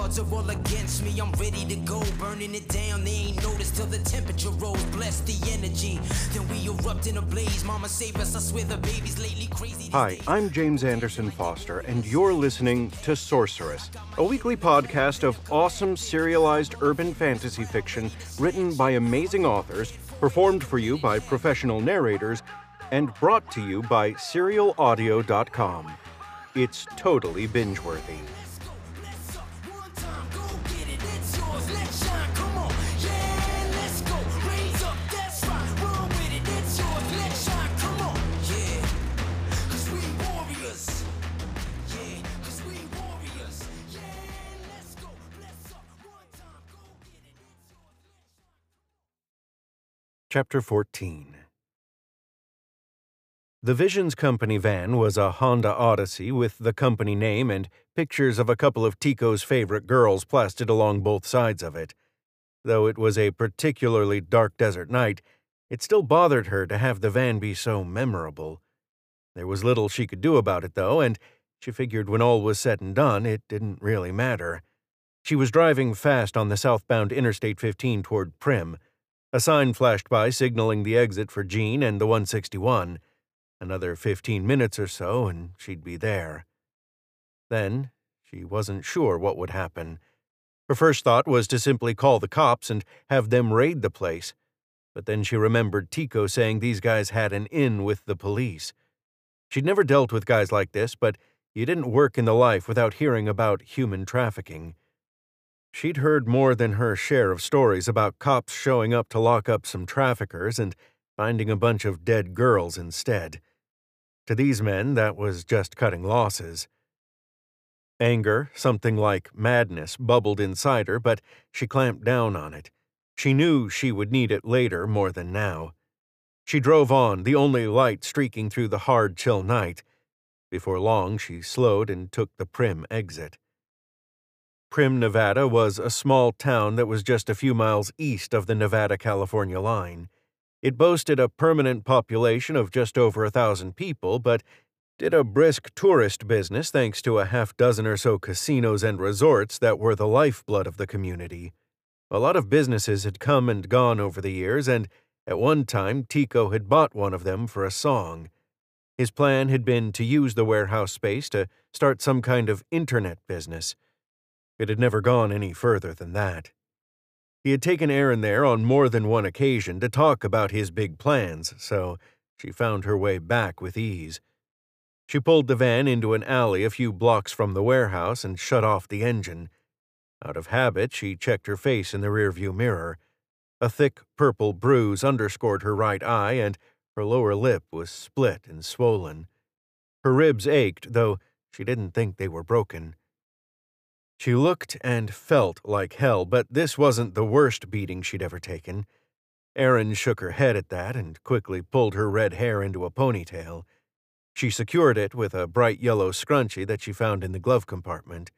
odds are all against me. I'm ready to go, burning it down. They ain't noticed till the temperature rose. Bless the energy, then we erupt in a blaze. Mama save us, I swear the baby's lately crazy. Hi, I'm James Anderson Foster, and you're listening to Sorceress, a weekly podcast of awesome serialized urban fantasy fiction written by amazing authors, performed for you by professional narrators, and brought to you by SerialAudio.com. It's totally binge-worthy. Chapter 14. The Visions Company van was a Honda Odyssey with the company name and pictures of a couple of Tico's favorite girls plastered along both sides of it. Though it was a particularly dark desert night, it still bothered her to have the van be so memorable. There was little she could do about it, though, and she figured when all was said and done, it didn't really matter. She was driving fast on the southbound Interstate 15 toward Primm. A sign flashed by signaling the exit for Jean and the 161. Another 15 minutes or so, and she'd be there. Then, she wasn't sure what would happen. Her first thought was to simply call the cops and have them raid the place. But then she remembered Tico saying these guys had an in with the police. She'd never dealt with guys like this, but you didn't work in the life without hearing about human trafficking. She'd heard more than her share of stories about cops showing up to lock up some traffickers and finding a bunch of dead girls instead. To these men, that was just cutting losses. Anger, something like madness, bubbled inside her, but she clamped down on it. She knew she would need it later more than now. She drove on, the only light streaking through the hard, chill night. Before long, she slowed and took the Primm exit. Primm, Nevada was a small town that was just a few miles east of the Nevada-California line. It boasted a permanent population of just over 1,000 people, but did a brisk tourist business thanks to a half-dozen or so casinos and resorts that were the lifeblood of the community. A lot of businesses had come and gone over the years, and at one time Tico had bought one of them for a song. His plan had been to use the warehouse space to start some kind of internet business. It had never gone any further than that. He had taken Erin there on more than one occasion to talk about his big plans, so she found her way back with ease. She pulled the van into an alley a few blocks from the warehouse and shut off the engine. Out of habit, she checked her face in the rearview mirror. A thick purple bruise underscored her right eye, and her lower lip was split and swollen. Her ribs ached, though she didn't think they were broken. She looked and felt like hell, but this wasn't the worst beating she'd ever taken. Erin shook her head at that and quickly pulled her red hair into a ponytail. She secured it with a bright yellow scrunchie that she found in the glove compartment.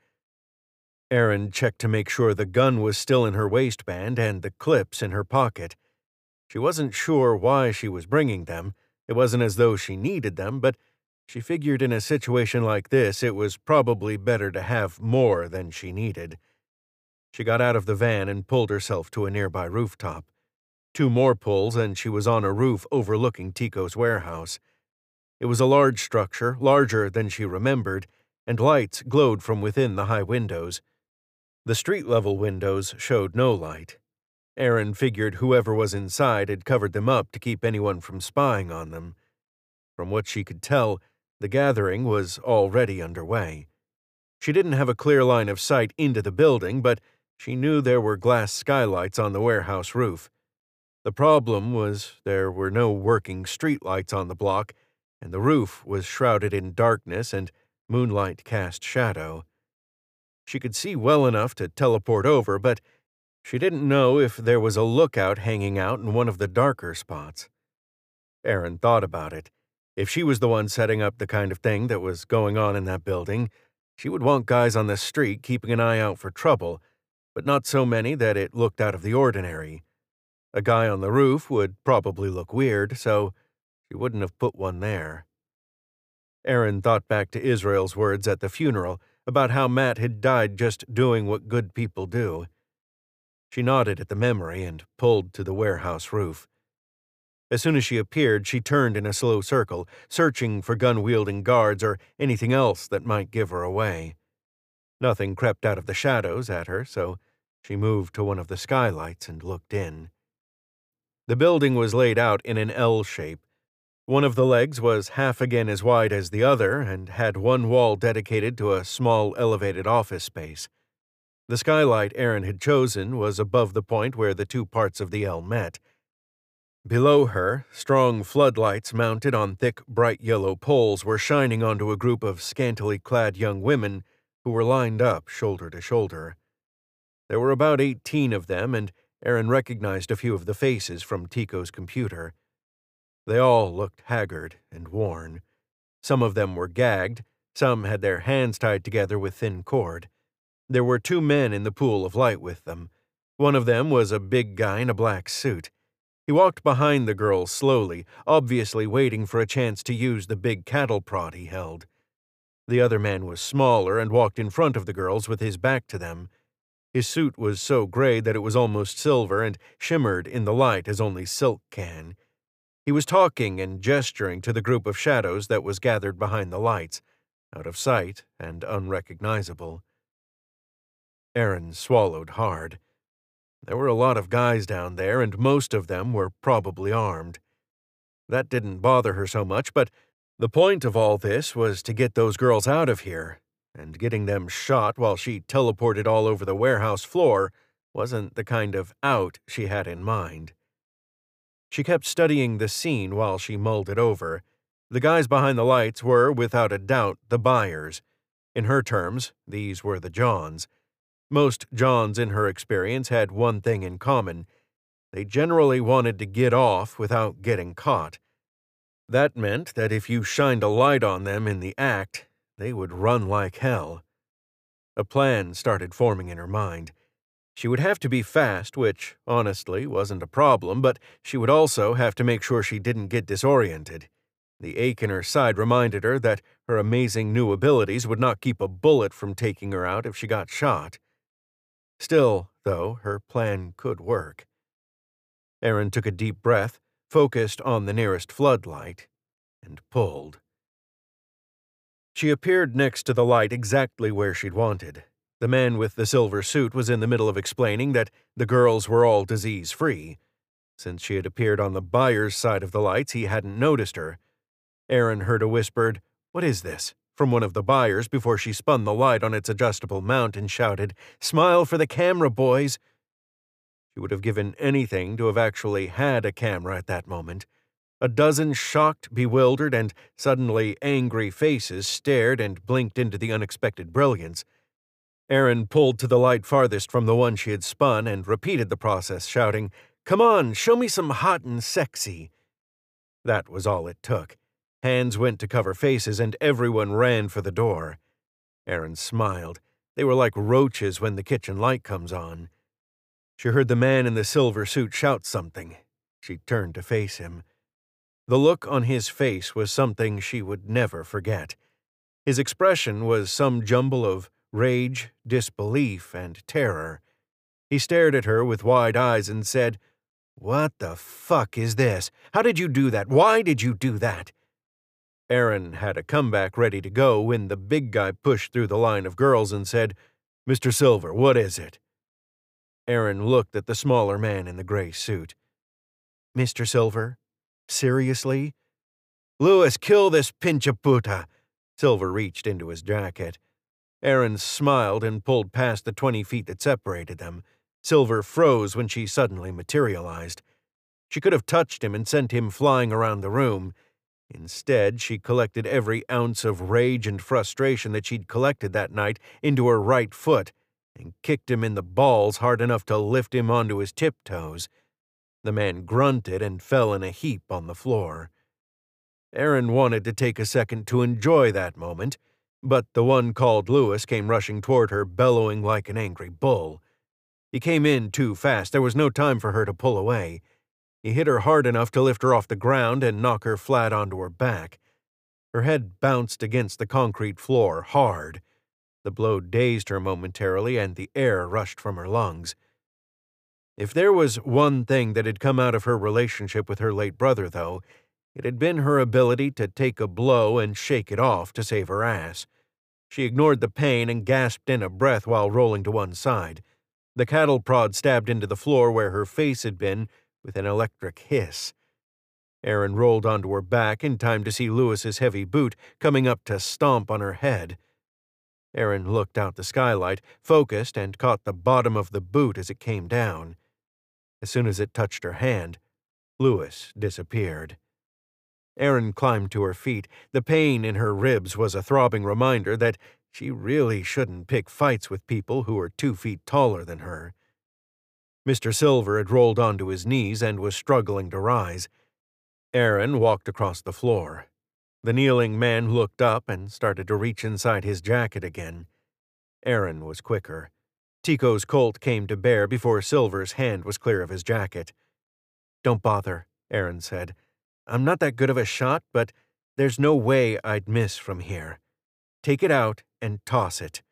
Erin checked to make sure the gun was still in her waistband and the clips in her pocket. She wasn't sure why she was bringing them. It wasn't as though she needed them, but she figured in a situation like this it was probably better to have more than she needed. She got out of the van and pulled herself to a nearby rooftop. 2 more pulls and she was on a roof overlooking Tico's warehouse. It was a large structure, larger than she remembered, and lights glowed from within the high windows. The street-level windows showed no light. Erin figured whoever was inside had covered them up to keep anyone from spying on them. From what she could tell, the gathering was already underway. She didn't have a clear line of sight into the building, but she knew there were glass skylights on the warehouse roof. The problem was there were no working streetlights on the block, and the roof was shrouded in darkness and moonlight cast shadow. She could see well enough to teleport over, but she didn't know if there was a lookout hanging out in one of the darker spots. Erin thought about it. If she was the one setting up the kind of thing that was going on in that building, she would want guys on the street keeping an eye out for trouble, but not so many that it looked out of the ordinary. A guy on the roof would probably look weird, so she wouldn't have put one there. Erin thought back to Israel's words at the funeral about how Matt had died just doing what good people do. She nodded at the memory and pulled to the warehouse roof. As soon as she appeared, she turned in a slow circle, searching for gun-wielding guards or anything else that might give her away. Nothing crept out of the shadows at her, so she moved to one of the skylights and looked in. The building was laid out in an L shape. One of the legs was half again as wide as the other and had one wall dedicated to a small elevated office space. The skylight Erin had chosen was above the point where the two parts of the L met. Below her, strong floodlights mounted on thick, bright yellow poles were shining onto a group of scantily clad young women who were lined up shoulder to shoulder. There were about 18 of them, and Erin recognized a few of the faces from Tico's computer. They all looked haggard and worn. Some of them were gagged, some had their hands tied together with thin cord. There were 2 men in the pool of light with them. One of them was a big guy in a black suit. He walked behind the girls slowly, obviously waiting for a chance to use the big cattle prod he held. The other man was smaller and walked in front of the girls with his back to them. His suit was so gray that it was almost silver and shimmered in the light as only silk can. He was talking and gesturing to the group of shadows that was gathered behind the lights, out of sight and unrecognizable. Erin swallowed hard. There were a lot of guys down there, and most of them were probably armed. That didn't bother her so much, but the point of all this was to get those girls out of here, and getting them shot while she teleported all over the warehouse floor wasn't the kind of out she had in mind. She kept studying the scene while she mulled it over. The guys behind the lights were, without a doubt, the buyers. In her terms, these were the Johns. Most Johns in her experience had one thing in common. They generally wanted to get off without getting caught. That meant that if you shined a light on them in the act, they would run like hell. A plan started forming in her mind. She would have to be fast, which, honestly, wasn't a problem, but she would also have to make sure she didn't get disoriented. The ache in her side reminded her that her amazing new abilities would not keep a bullet from taking her out if she got shot. Still, though, her plan could work. Erin took a deep breath, focused on the nearest floodlight, and pulled. She appeared next to the light exactly where she'd wanted. The man with the silver suit was in the middle of explaining that the girls were all disease-free. Since she had appeared on the buyer's side of the lights, he hadn't noticed her. Erin heard a whispered, "What is this?" from one of the buyers before she spun the light on its adjustable mount and shouted, "Smile for the camera, boys!" She would have given anything to have actually had a camera at that moment. A dozen shocked, bewildered, and suddenly angry faces stared and blinked into the unexpected brilliance. Erin pulled to the light farthest from the one she had spun and repeated the process, shouting, "Come on, show me some hot and sexy." That was all it took. Hands went to cover faces, and everyone ran for the door. Erin smiled. They were like roaches when the kitchen light comes on. She heard the man in the silver suit shout something. She turned to face him. The look on his face was something she would never forget. His expression was some jumble of rage, disbelief, and terror. He stared at her with wide eyes and said, "What the fuck is this? How did you do that? Why did you do that?" Erin had a comeback ready to go when the big guy pushed through the line of girls and said, "Mr. Silver, what is it?" Erin looked at the smaller man in the gray suit. "Mr. Silver? Seriously?" "Lewis, kill this pincha puta!" Silver reached into his jacket. Erin smiled and pulled past the 20 feet that separated them. Silver froze when she suddenly materialized. She could have touched him and sent him flying around the room. Instead, she collected every ounce of rage and frustration that she'd collected that night into her right foot and kicked him in the balls hard enough to lift him onto his tiptoes. The man grunted and fell in a heap on the floor. Erin wanted to take a second to enjoy that moment, but the one called Lewis came rushing toward her, bellowing like an angry bull. He came in too fast. There was no time for her to pull away. He hit her hard enough to lift her off the ground and knock her flat onto her back. Her head bounced against the concrete floor hard. The blow dazed her momentarily, and the air rushed from her lungs. If there was one thing that had come out of her relationship with her late brother, though, it had been her ability to take a blow and shake it off to save her ass. She ignored the pain and gasped in a breath while rolling to one side. The cattle prod stabbed into the floor where her face had been with an electric hiss. Erin rolled onto her back in time to see Lewis's heavy boot coming up to stomp on her head. Erin looked out the skylight, focused, and caught the bottom of the boot as it came down. As soon as it touched her hand, Lewis disappeared. Erin climbed to her feet. The pain in her ribs was a throbbing reminder that she really shouldn't pick fights with people who were 2 feet taller than her. Mr. Silver had rolled onto his knees and was struggling to rise. Erin walked across the floor. The kneeling man looked up and started to reach inside his jacket again. Erin was quicker. Tico's Colt came to bear before Silver's hand was clear of his jacket. "Don't bother," Erin said. "I'm not that good of a shot, but there's no way I'd miss from here. Take it out and toss it."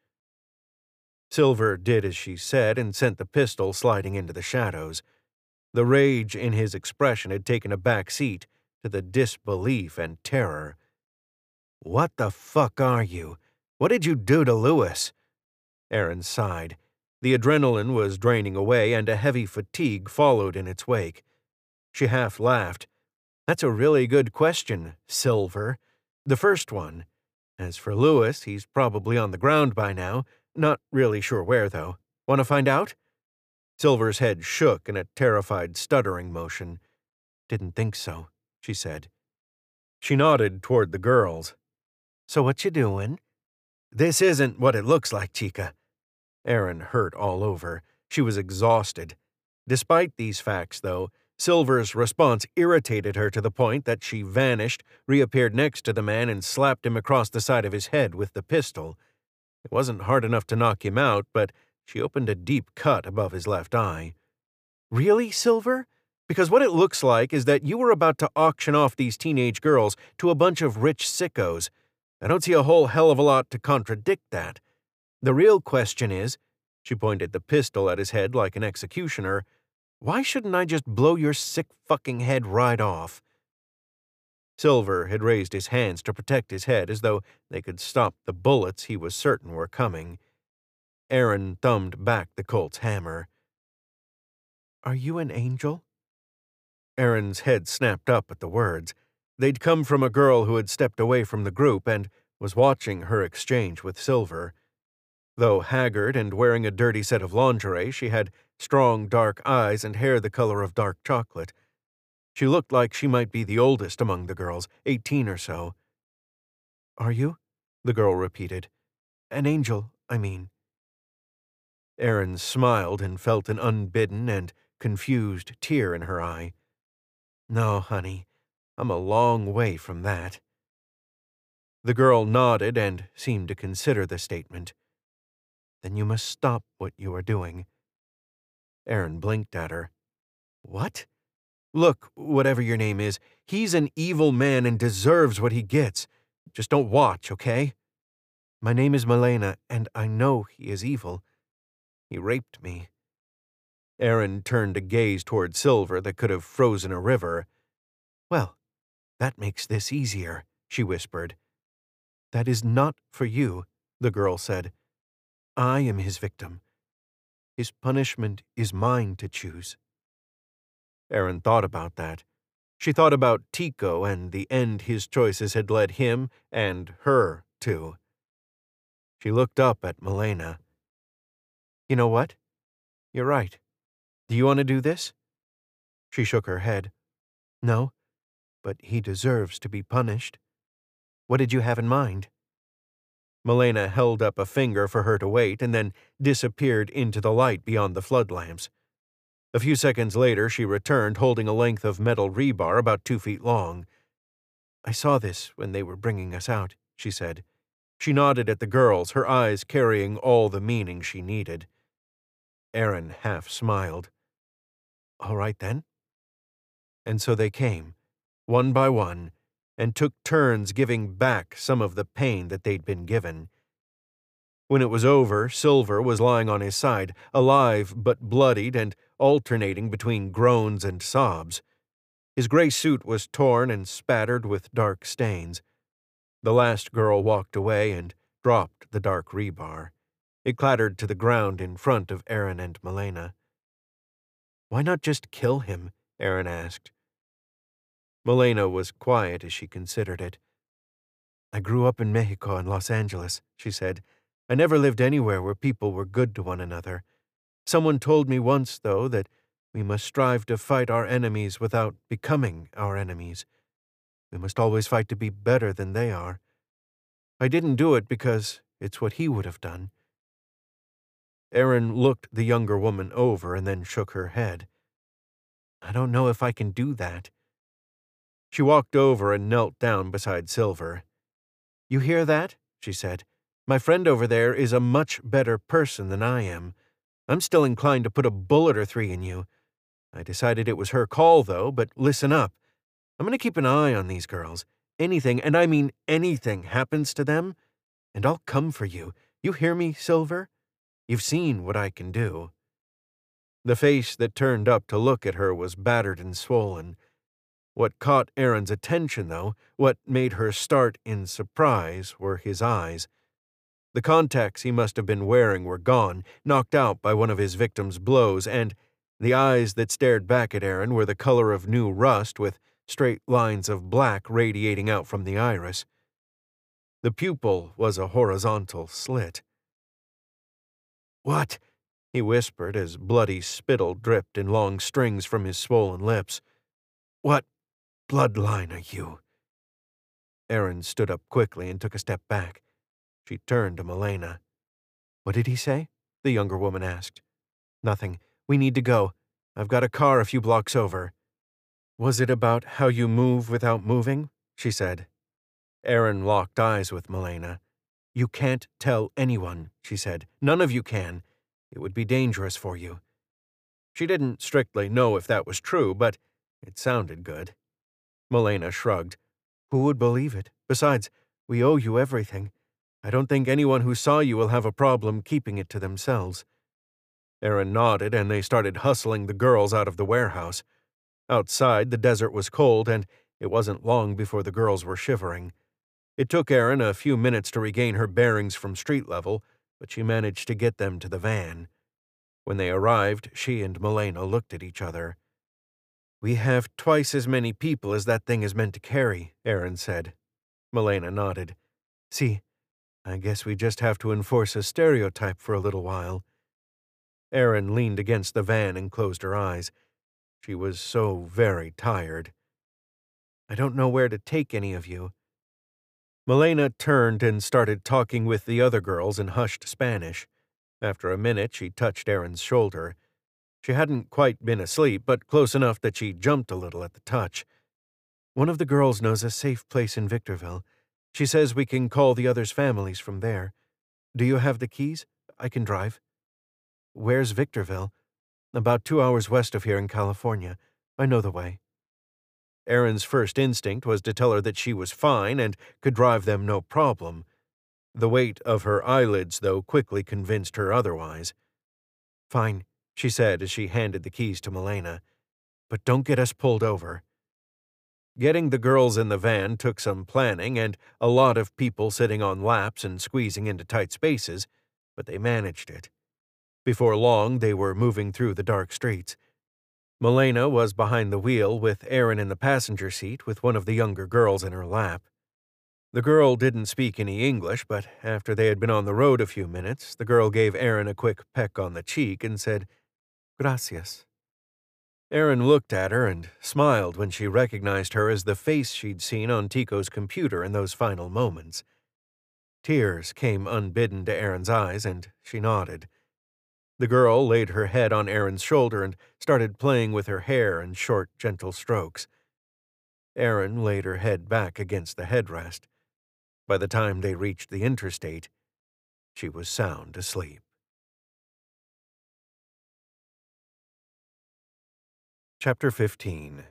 Silver did as she said and sent the pistol sliding into the shadows. The rage in his expression had taken a back seat to the disbelief and terror. "What the fuck are you? What did you do to Lewis?" Erin sighed. The adrenaline was draining away, and a heavy fatigue followed in its wake. She half laughed. "That's a really good question, Silver. The first one. As for Lewis, he's probably on the ground by now. Not really sure where, though. Want to find out?" Silver's head shook in a terrified, stuttering motion. "Didn't think so," she said. She nodded toward the girls. "So what you doing?" "This isn't what it looks like, Chica." Erin hurt all over. She was exhausted. Despite these facts, though, Silver's response irritated her to the point that she vanished, reappeared next to the man, and slapped him across the side of his head with the pistol. It wasn't hard enough to knock him out, but she opened a deep cut above his left eye. "Really, Silver? Because what it looks like is that you were about to auction off these teenage girls to a bunch of rich sickos. I don't see a whole hell of a lot to contradict that. The real question is," she pointed the pistol at his head like an executioner, "why shouldn't I just blow your sick fucking head right off?" Silver had raised his hands to protect his head as though they could stop the bullets he was certain were coming. Erin thumbed back the Colt's hammer. "Are you an angel?" Erin's head snapped up at the words. They'd come from a girl who had stepped away from the group and was watching her exchange with Silver. Though haggard and wearing a dirty set of lingerie, she had strong, dark eyes and hair the color of dark chocolate. She looked like she might be the oldest among the girls, 18 or so. "Are you?" the girl repeated. "An angel, I mean." Erin smiled and felt an unbidden and confused tear in her eye. "No, honey, I'm a long way from that." The girl nodded and seemed to consider the statement. "Then you must stop what you are doing." Erin blinked at her. "What?" "Look, whatever your name is, he's an evil man and deserves what he gets. Just don't watch, okay?" "My name is Malena, and I know he is evil. He raped me." Erin turned a gaze toward Silver that could have frozen a river. "Well, that makes this easier," she whispered. "That is not for you," the girl said. "I am his victim. His punishment is mine to choose." Erin thought about that. She thought about Tico and the end his choices had led him and her to. She looked up at Malena. "You know what? You're right. Do you want to do this?" She shook her head. "No, but he deserves to be punished. What did you have in mind?" Malena held up a finger for her to wait and then disappeared into the light beyond the floodlamps. A few seconds later, she returned holding a length of metal rebar about 2 feet long. "I saw this when they were bringing us out," she said. She nodded at the girls, her eyes carrying all the meaning she needed. Erin half smiled. "All right, then." And so they came, one by one, and took turns giving back some of the pain that they'd been given. When it was over, Silver was lying on his side, alive but bloodied and alternating between groans and sobs. His gray suit was torn and spattered with dark stains. The last girl walked away and dropped the dark rebar. It clattered to the ground in front of Aaron and Malena. "Why not just kill him?" Aaron asked. Malena was quiet as she considered it. "I grew up in Mexico and Los Angeles," she said. "I never lived anywhere where people were good to one another. Someone told me once, though, that we must strive to fight our enemies without becoming our enemies. We must always fight to be better than they are. I didn't do it because it's what he would have done." Aaron looked the younger woman over and then shook her head. "I don't know if I can do that." She walked over and knelt down beside Silver. "You hear that?" she said. "My friend over there is a much better person than I am. I'm still inclined to put a bullet or three in you. I decided it was her call, though, but listen up. I'm going to keep an eye on these girls. Anything, and I mean anything, happens to them, and I'll come for you. You hear me, Silver? You've seen what I can do." The face that turned up to look at her was battered and swollen. What caught Aaron's attention, though, what made her start in surprise, were his eyes. The contacts he must have been wearing were gone, knocked out by one of his victim's blows, and the eyes that stared back at Aaron were the color of new rust, with straight lines of black radiating out from the iris. The pupil was a horizontal slit. "What?" he whispered as bloody spittle dripped in long strings from his swollen lips. "What bloodline are you?" Aaron stood up quickly and took a step back. She turned to Malena. "What did he say?" the younger woman asked. "Nothing. We need to go. I've got a car a few blocks over." "Was it about how you move without moving?" she said. Aaron locked eyes with Malena. "You can't tell anyone," she said. "None of you can. It would be dangerous for you." She didn't strictly know if that was true, but it sounded good. Malena shrugged. "Who would believe it? Besides, we owe you everything. I don't think anyone who saw you will have a problem keeping it to themselves." Aaron nodded, and they started hustling the girls out of the warehouse. Outside, the desert was cold, and it wasn't long before the girls were shivering. It took Aaron a few minutes to regain her bearings from street level, but she managed to get them to the van. When they arrived, she and Malena looked at each other. "We have twice as many people as that thing is meant to carry," Aaron said. Malena nodded. "See, I guess we just have to enforce a stereotype for a little while." Aaron leaned against the van and closed her eyes. She was so very tired. "I don't know where to take any of you." Malena turned and started talking with the other girls in hushed Spanish. After a minute, she touched Aaron's shoulder. She hadn't quite been asleep, but close enough that she jumped a little at the touch. "One of the girls knows a safe place in Victorville. She says we can call the others' families from there. Do you have the keys? I can drive." "Where's Victorville?" "About 2 hours west of here in California. I know the way." Aaron's first instinct was to tell her that she was fine and could drive them no problem. The weight of her eyelids, though, quickly convinced her otherwise. "Fine," she said as she handed the keys to Malena. "But don't get us pulled over." Getting the girls in the van took some planning and a lot of people sitting on laps and squeezing into tight spaces, but they managed it. Before long, they were moving through the dark streets. Malena was behind the wheel with Aaron in the passenger seat with one of the younger girls in her lap. The girl didn't speak any English, but after they had been on the road a few minutes, the girl gave Aaron a quick peck on the cheek and said, "Gracias." Aaron looked at her and smiled when she recognized her as the face she'd seen on Tico's computer in those final moments. Tears came unbidden to Aaron's eyes, and she nodded. The girl laid her head on Aaron's shoulder and started playing with her hair in short, gentle strokes. Aaron laid her head back against the headrest. By the time they reached the interstate, she was sound asleep. Chapter 15.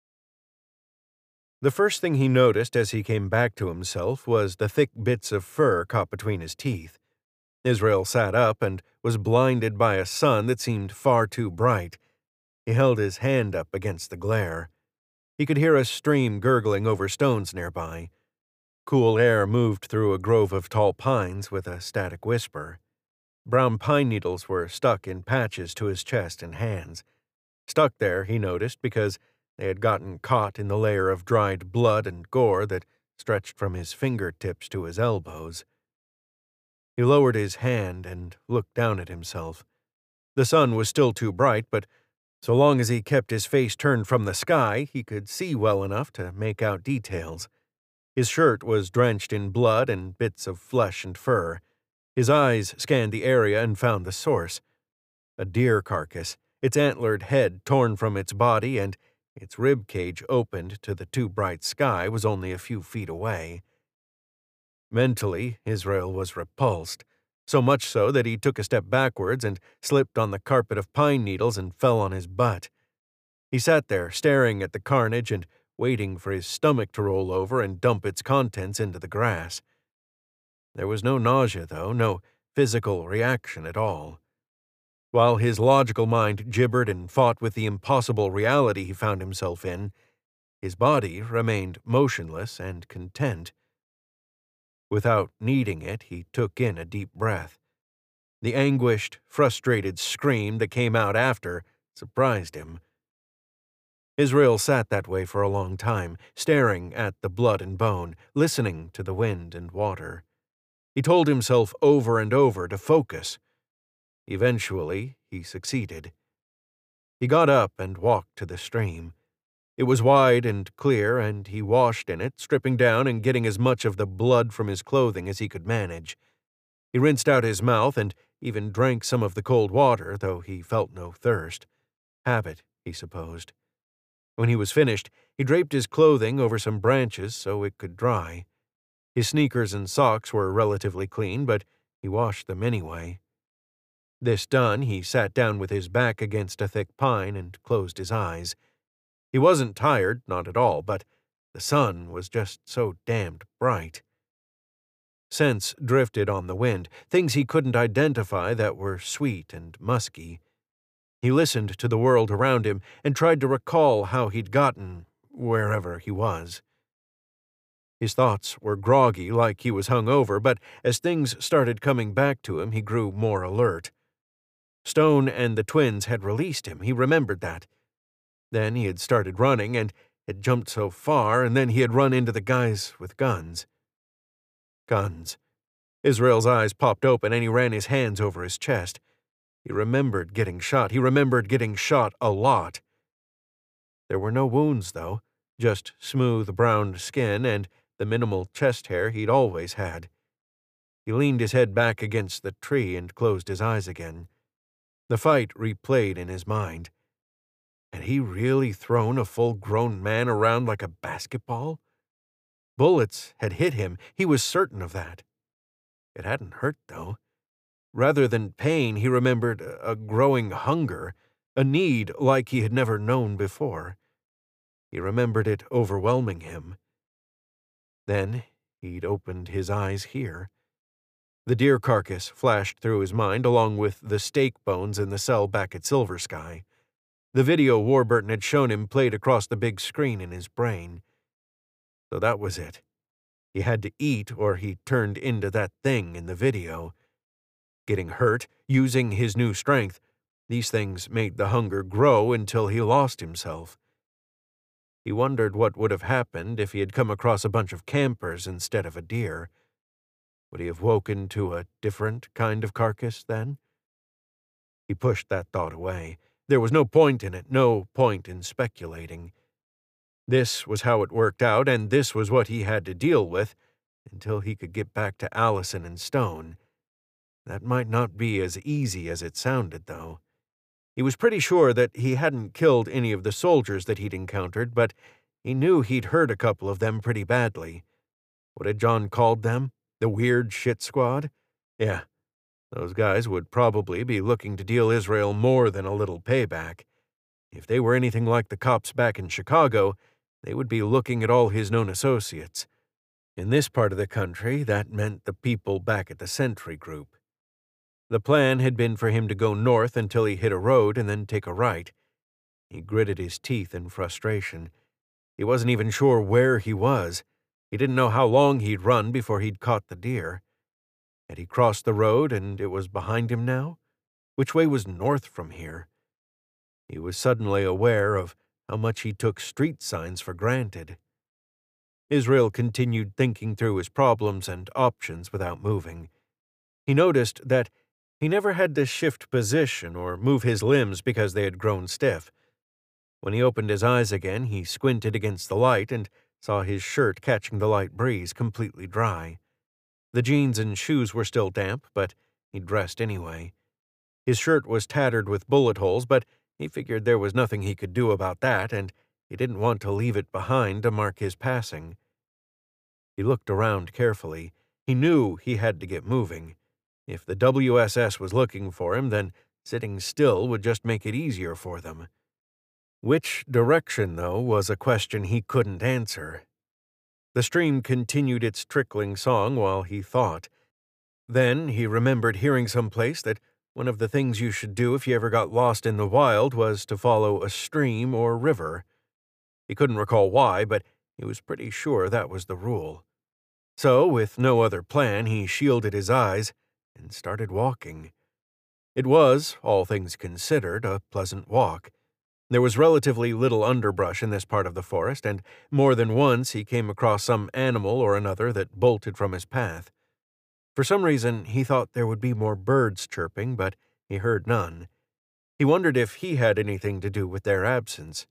The first thing he noticed as he came back to himself was the thick bits of fur caught between his teeth. Israel sat up and was blinded by a sun that seemed far too bright. He held his hand up against the glare. He could hear a stream gurgling over stones nearby. Cool air moved through a grove of tall pines with a static whisper. Brown pine needles were stuck in patches to his chest and hands. Stuck there, he noticed, because they had gotten caught in the layer of dried blood and gore that stretched from his fingertips to his elbows. He lowered his hand and looked down at himself. The sun was still too bright, but so long as he kept his face turned from the sky, he could see well enough to make out details. His shirt was drenched in blood and bits of flesh and fur. His eyes scanned the area and found the source. A deer carcass, its antlered head torn from its body and its rib cage opened to the too bright sky, was only a few feet away. Mentally, Israel was repulsed, so much so that he took a step backwards and slipped on the carpet of pine needles and fell on his butt. He sat there, staring at the carnage and waiting for his stomach to roll over and dump its contents into the grass. There was no nausea, though, no physical reaction at all. While his logical mind gibbered and fought with the impossible reality he found himself in, his body remained motionless and content. Without needing it, he took in a deep breath. The anguished, frustrated scream that came out after surprised him. Israel sat that way for a long time, staring at the blood and bone, listening to the wind and water. He told himself over and over to focus. Eventually, he succeeded. He got up and walked to the stream. It was wide and clear, and he washed in it, stripping down and getting as much of the blood from his clothing as he could manage. He rinsed out his mouth and even drank some of the cold water, though he felt no thirst. Habit, he supposed. When he was finished, he draped his clothing over some branches so it could dry. His sneakers and socks were relatively clean, but he washed them anyway. This done, he sat down with his back against a thick pine and closed his eyes. He wasn't tired, not at all, but the sun was just so damned bright. Scents drifted on the wind, things he couldn't identify that were sweet and musky. He listened to the world around him and tried to recall how he'd gotten wherever he was. His thoughts were groggy, like he was hungover, but as things started coming back to him, he grew more alert. Stone and the twins had released him, he remembered that. Then he had started running and had jumped so far, and then he had run into the guys with guns. Guns. Israel's eyes popped open and he ran his hands over his chest. He remembered getting shot. He remembered getting shot a lot. There were no wounds, though, just smooth brown skin and the minimal chest hair he'd always had. He leaned his head back against the tree and closed his eyes again. The fight replayed in his mind. Had he really thrown a full-grown man around like a basketball? Bullets had hit him, he was certain of that. It hadn't hurt, though. Rather than pain, he remembered a growing hunger, a need like he had never known before. He remembered it overwhelming him. Then he'd opened his eyes here. The deer carcass flashed through his mind along with the steak bones in the cell back at Silver Sky. The video Warburton had shown him played across the big screen in his brain. So that was it. He had to eat or he turned into that thing in the video. Getting hurt, using his new strength, these things made the hunger grow until he lost himself. He wondered what would have happened if he had come across a bunch of campers instead of a deer. Would he have woken to a different kind of carcass then? He pushed that thought away. There was no point in it, no point in speculating. This was how it worked out, and this was what he had to deal with until he could get back to Allison and Stone. That might not be as easy as it sounded, though. He was pretty sure that he hadn't killed any of the soldiers that he'd encountered, but he knew he'd hurt a couple of them pretty badly. What had John called them? The weird shit squad? Yeah, those guys would probably be looking to deal Israel more than a little payback. If they were anything like the cops back in Chicago, they would be looking at all his known associates. In this part of the country, that meant the people back at the Sentry Group. The plan had been for him to go north until he hit a road and then take a right. He gritted his teeth in frustration. He wasn't even sure where he was. He didn't know how long he'd run before he'd caught the deer. Had he crossed the road and it was behind him now? Which way was north from here? He was suddenly aware of how much he took street signs for granted. Israel continued thinking through his problems and options without moving. He noticed that he never had to shift position or move his limbs because they had grown stiff. When he opened his eyes again, he squinted against the light and saw his shirt catching the light breeze completely dry. The jeans and shoes were still damp, but he dressed anyway. His shirt was tattered with bullet holes, but he figured there was nothing he could do about that, and he didn't want to leave it behind to mark his passing. He looked around carefully. He knew he had to get moving. If the WSS was looking for him, then sitting still would just make it easier for them. Which direction, though, was a question he couldn't answer. The stream continued its trickling song while he thought. Then he remembered hearing someplace that one of the things you should do if you ever got lost in the wild was to follow a stream or river. He couldn't recall why, but he was pretty sure that was the rule. So, with no other plan, he shielded his eyes and started walking. It was, all things considered, a pleasant walk. There was relatively little underbrush in this part of the forest, and more than once he came across some animal or another that bolted from his path. For some reason, he thought there would be more birds chirping, but he heard none. He wondered if he had anything to do with their absence.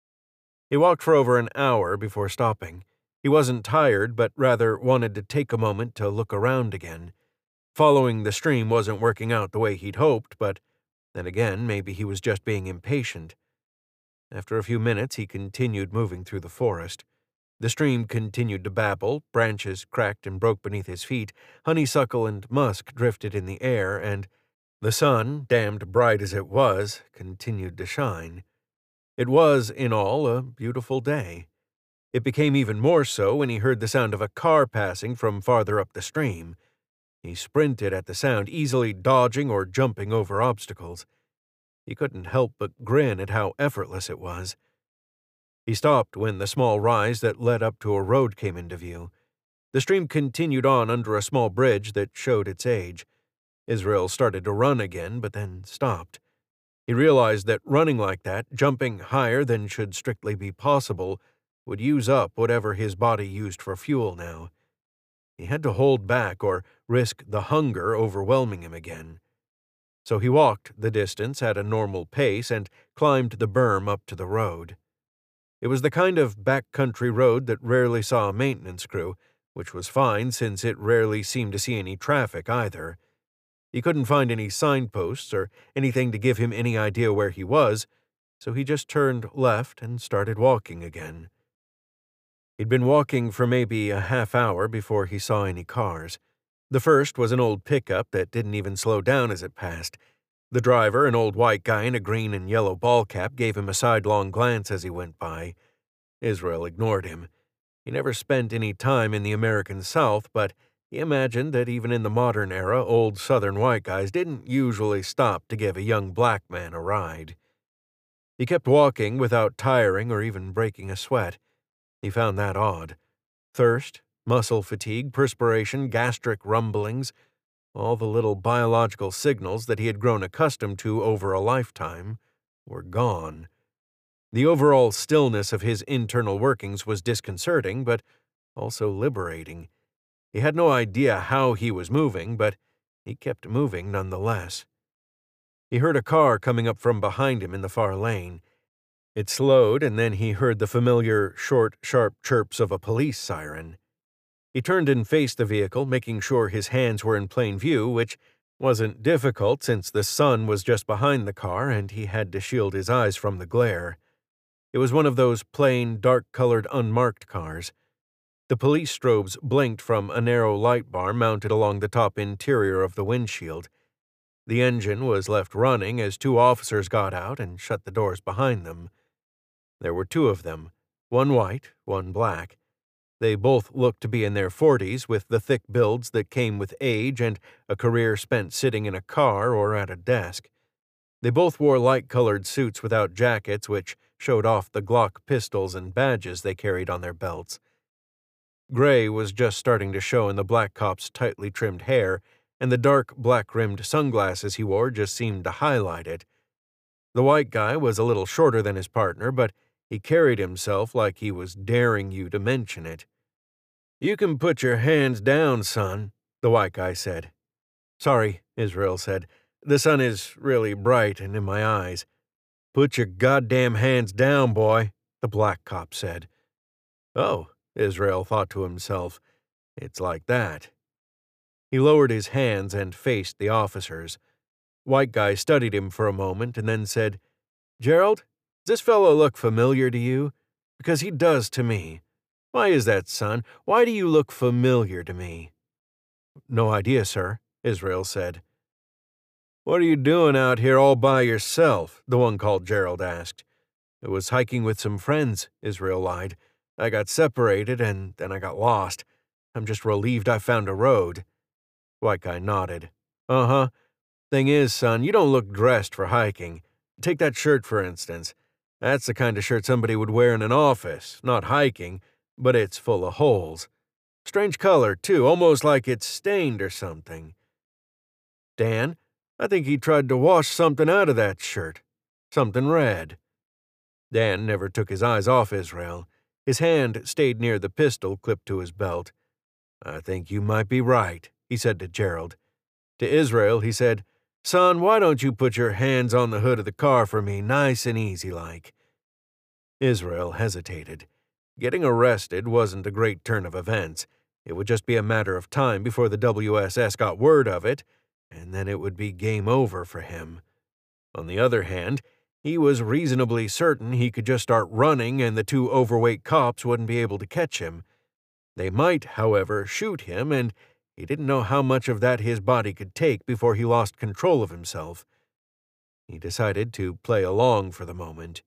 He walked for over an hour before stopping. He wasn't tired, but rather wanted to take a moment to look around again. Following the stream wasn't working out the way he'd hoped, but then again, maybe he was just being impatient. After a few minutes, he continued moving through the forest. The stream continued to babble, branches cracked and broke beneath his feet, honeysuckle and musk drifted in the air, and the sun, damned bright as it was, continued to shine. It was, in all, a beautiful day. It became even more so when he heard the sound of a car passing from farther up the stream. He sprinted at the sound, easily dodging or jumping over obstacles. He couldn't help but grin at how effortless it was. He stopped when the small rise that led up to a road came into view. The stream continued on under a small bridge that showed its age. Israel started to run again, but then stopped. He realized that running like that, jumping higher than should strictly be possible, would use up whatever his body used for fuel now. He had to hold back or risk the hunger overwhelming him again. So he walked the distance at a normal pace and climbed the berm up to the road. It was the kind of backcountry road that rarely saw a maintenance crew, which was fine since it rarely seemed to see any traffic either. He couldn't find any signposts or anything to give him any idea where he was, so he just turned left and started walking again. He'd been walking for maybe a half hour before he saw any cars. The first was an old pickup that didn't even slow down as it passed. The driver, an old white guy in a green and yellow ball cap, gave him a sidelong glance as he went by. Israel ignored him. He never spent any time in the American South, but he imagined that even in the modern era, old Southern white guys didn't usually stop to give a young black man a ride. He kept walking without tiring or even breaking a sweat. He found that odd. Thirst, muscle fatigue, perspiration, gastric rumblings, all the little biological signals that he had grown accustomed to over a lifetime, were gone. The overall stillness of his internal workings was disconcerting, but also liberating. He had no idea how he was moving, but he kept moving nonetheless. He heard a car coming up from behind him in the far lane. It slowed, and then he heard the familiar, short, sharp chirps of a police siren. He turned and faced the vehicle, making sure his hands were in plain view, which wasn't difficult since the sun was just behind the car and he had to shield his eyes from the glare. It was one of those plain, dark-colored, unmarked cars. The police strobes blinked from a narrow light bar mounted along the top interior of the windshield. The engine was left running as two officers got out and shut the doors behind them. There were two of them, one white, one black. They both looked to be in their 40s, with the thick builds that came with age and a career spent sitting in a car or at a desk. They both wore light-colored suits without jackets, which showed off the Glock pistols and badges they carried on their belts. Gray was just starting to show in the black cop's tightly trimmed hair, and the dark, black-rimmed sunglasses he wore just seemed to highlight it. The white guy was a little shorter than his partner, but he carried himself like he was daring you to mention it. "You can put your hands down, son," the white guy said. "Sorry," Israel said. "The sun is really bright and in my eyes." "Put your goddamn hands down, boy," the black cop said. "Oh," Israel thought to himself, "it's like that." He lowered his hands and faced the officers. White guy studied him for a moment and then said, "Gerald, does this fellow look familiar to you? Because he does to me. Why is that, son? Why do you look familiar to me?" "No idea, sir," Israel said. "What are you doing out here all by yourself?" the one called Gerald asked. "I was hiking with some friends," Israel lied. "I got separated and then I got lost. I'm just relieved I found a road." White guy nodded. "Uh-huh. Thing is, son, you don't look dressed for hiking. Take that shirt, for instance. That's the kind of shirt somebody would wear in an office, not hiking, but it's full of holes. Strange color, too, almost like it's stained or something. Dan, I think he tried to wash something out of that shirt. Something red." Dan never took his eyes off Israel. His hand stayed near the pistol clipped to his belt. "I think you might be right," he said to Gerald. To Israel, he said, "Son, why don't you put your hands on the hood of the car for me, nice and easy like?" Israel hesitated. Getting arrested wasn't a great turn of events. It would just be a matter of time before the WSS got word of it, and then it would be game over for him. On the other hand, he was reasonably certain he could just start running and the two overweight cops wouldn't be able to catch him. They might, however, shoot him, and he didn't know how much of that his body could take before he lost control of himself. He decided to play along for the moment.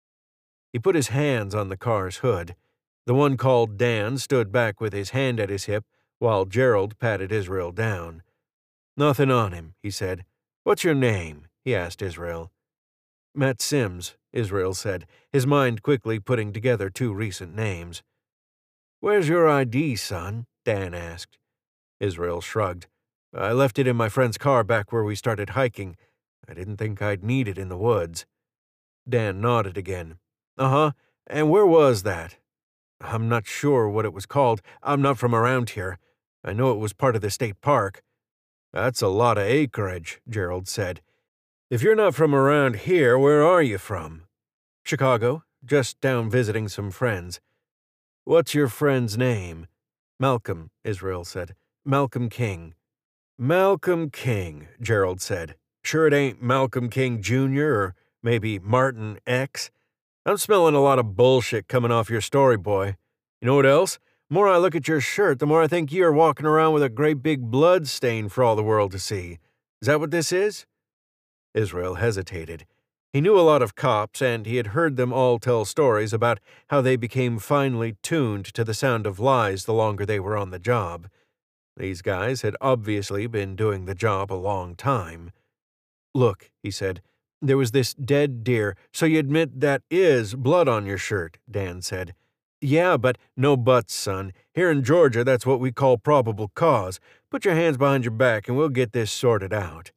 He put his hands on the car's hood. The one called Dan stood back with his hand at his hip while Gerald patted Israel down. "Nothing on him," he said. "What's your name?" he asked Israel. "Matt Sims," Israel said, his mind quickly putting together two recent names. "Where's your ID, son?" Dan asked. Israel shrugged. "I left it in my friend's car back where we started hiking. I didn't think I'd need it in the woods." Dan nodded again. "Uh-huh. And where was that?" "I'm not sure what it was called. I'm not from around here. I know it was part of the state park." "That's a lot of acreage," Gerald said. "If you're not from around here, where are you from?" "Chicago. Just down visiting some friends." "What's your friend's name?" "Malcolm," Israel said. "Malcolm King." "Malcolm King," Gerald said. "Sure it ain't Malcolm King Jr. or maybe Martin X? I'm smelling a lot of bullshit coming off your story, boy. You know what else? The more I look at your shirt, the more I think you're walking around with a great big blood stain for all the world to see. Is that what this is?" Israel hesitated. He knew a lot of cops, and he had heard them all tell stories about how they became finely tuned to the sound of lies the longer they were on the job. These guys had obviously been doing the job a long time. "Look," he said, "there was this dead deer, so you admit that is blood on your shirt," Dan said. "Yeah, but no buts, son. Here in Georgia, that's what we call probable cause. Put your hands behind your back and we'll get this sorted out."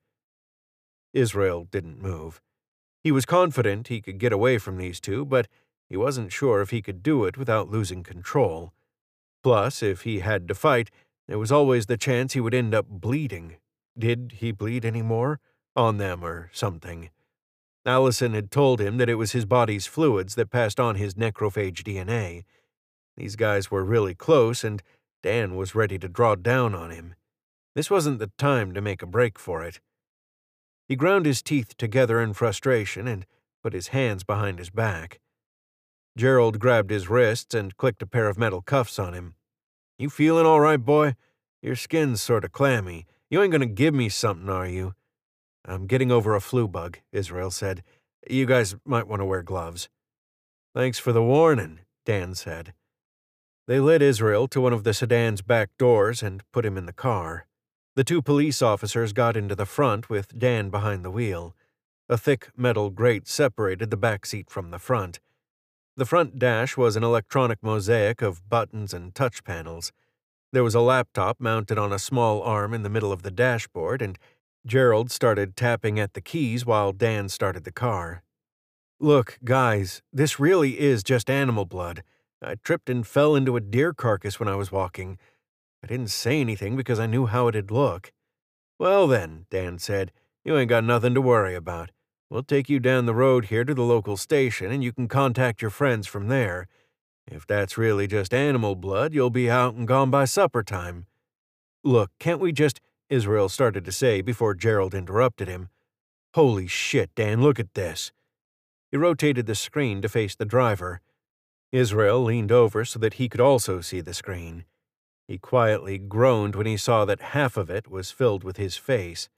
Israel didn't move. He was confident he could get away from these two, but he wasn't sure if he could do it without losing control. Plus, if he had to fight, there was always the chance he would end up bleeding. Did he bleed any more? On them or something. Allison had told him that it was his body's fluids that passed on his necrophage DNA. These guys were really close, and Dan was ready to draw down on him. This wasn't the time to make a break for it. He ground his teeth together in frustration and put his hands behind his back. Gerald grabbed his wrists and clicked a pair of metal cuffs on him. "You feeling all right, boy? Your skin's sort of clammy. You ain't gonna give me something, are you?" "I'm getting over a flu bug," Israel said. "You guys might want to wear gloves." "Thanks for the warning," Dan said. They led Israel to one of the sedan's back doors and put him in the car. The two police officers got into the front with Dan behind the wheel. A thick metal grate separated the back seat from the front. The front dash was an electronic mosaic of buttons and touch panels. There was a laptop mounted on a small arm in the middle of the dashboard, and Gerald started tapping at the keys while Dan started the car. "Look, guys, this really is just animal blood. I tripped and fell into a deer carcass when I was walking. I didn't say anything because I knew how it'd look." "Well then," Dan said, "you ain't got nothing to worry about. We'll take you down the road here to the local station, and you can contact your friends from there. If that's really just animal blood, you'll be out and gone by supper time." "Look, can't we just—" Israel started to say before Gerald interrupted him. "Holy shit, Dan, look at this." He rotated the screen to face the driver. Israel leaned over so that he could also see the screen. He quietly groaned when he saw that half of it was filled with his face.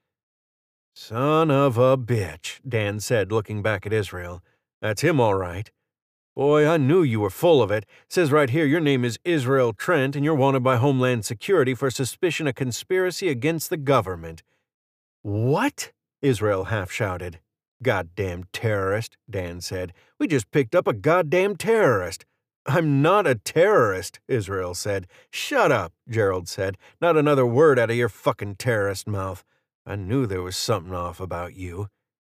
"Son of a bitch," Dan said, looking back at Israel. "That's him, all right. Boy, I knew you were full of it. Says right here your name is Israel Trent and you're wanted by Homeland Security for suspicion of conspiracy against the government." "What?" Israel half shouted. "Goddamn terrorist," Dan said. "We just picked up a goddamn terrorist." "I'm not a terrorist," Israel said. "Shut up," Gerald said. "Not another word out of your fucking terrorist mouth. I knew there was something off about you."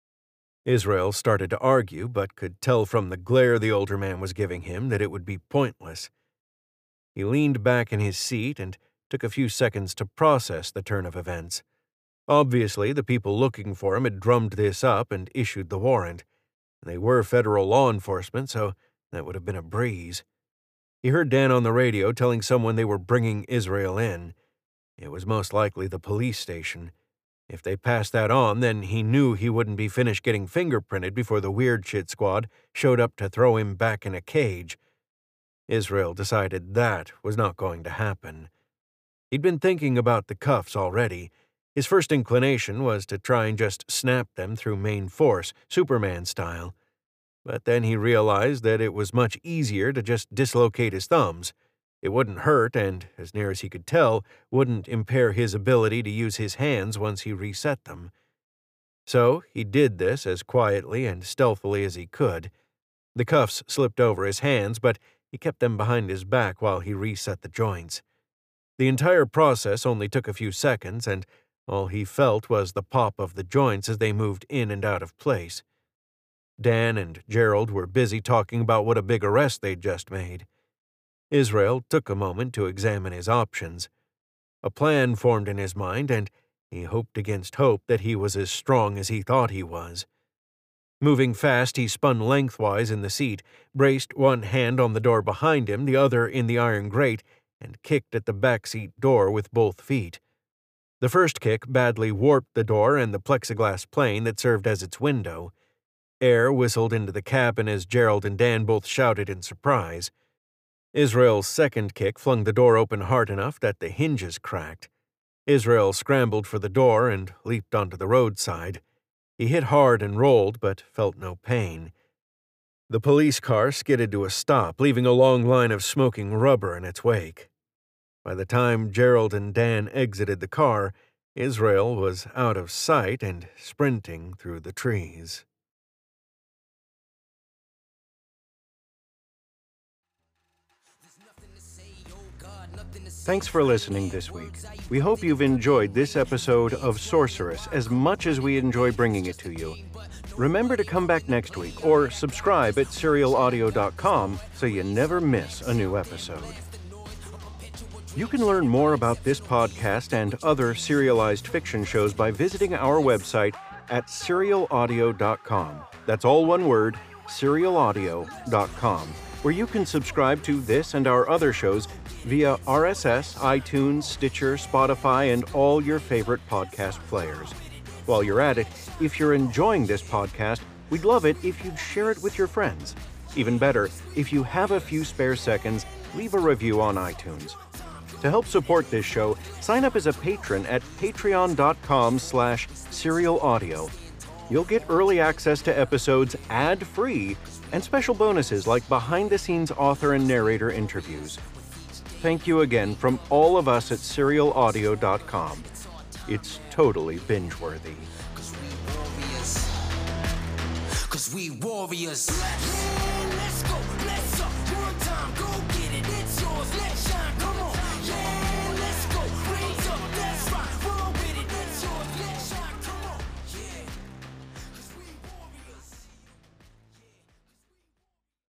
Israel started to argue, but could tell from the glare the older man was giving him that it would be pointless. He leaned back in his seat and took a few seconds to process the turn of events. Obviously, the people looking for him had drummed this up and issued the warrant. They were federal law enforcement, so that would have been a breeze. He heard Dan on the radio telling someone they were bringing Israel in. It was most likely the police station. If they passed that on, then he knew he wouldn't be finished getting fingerprinted before the Weird Shit Squad showed up to throw him back in a cage. Israel decided that was not going to happen. He'd been thinking about the cuffs already. His first inclination was to try and just snap them through main force, Superman style. But then he realized that it was much easier to just dislocate his thumbs. It wouldn't hurt and, as near as he could tell, wouldn't impair his ability to use his hands once he reset them. So he did this as quietly and stealthily as he could. The cuffs slipped over his hands, but he kept them behind his back while he reset the joints. The entire process only took a few seconds, and all he felt was the pop of the joints as they moved in and out of place. Dan and Gerald were busy talking about what a big arrest they'd just made. Israel took a moment to examine his options. A plan formed in his mind, and he hoped against hope that he was as strong as he thought he was. Moving fast, he spun lengthwise in the seat, braced one hand on the door behind him, the other in the iron grate, and kicked at the back seat door with both feet. The first kick badly warped the door and the plexiglass plane that served as its window. Air whistled into the cabin as Gerald and Dan both shouted in surprise. Israel's second kick flung the door open hard enough that the hinges cracked. Israel scrambled for the door and leaped onto the roadside. He hit hard and rolled, but felt no pain. The police car skidded to a stop, leaving a long line of smoking rubber in its wake. By the time Gerald and Dan exited the car, Israel was out of sight and sprinting through the trees. Thanks for listening this week. We hope you've enjoyed this episode of Sorceress as much as we enjoy bringing it to you. Remember to come back next week or subscribe at serialaudio.com so you never miss a new episode. You can learn more about this podcast and other serialized fiction shows by visiting our website at serialaudio.com. That's all one word, serialaudio.com, where you can subscribe to this and our other shows via RSS, iTunes, Stitcher, Spotify, and all your favorite podcast players. While you're at it, if you're enjoying this podcast, we'd love it if you'd share it with your friends. Even better, if you have a few spare seconds, leave a review on iTunes. To help support this show, sign up as a patron at patreon.com/serialaudio. You'll get early access to episodes ad-free and special bonuses like behind-the-scenes author and narrator interviews. Thank you again from all of us at SerialAudio.com. It's totally binge-worthy. Cause we warriors. Let's go.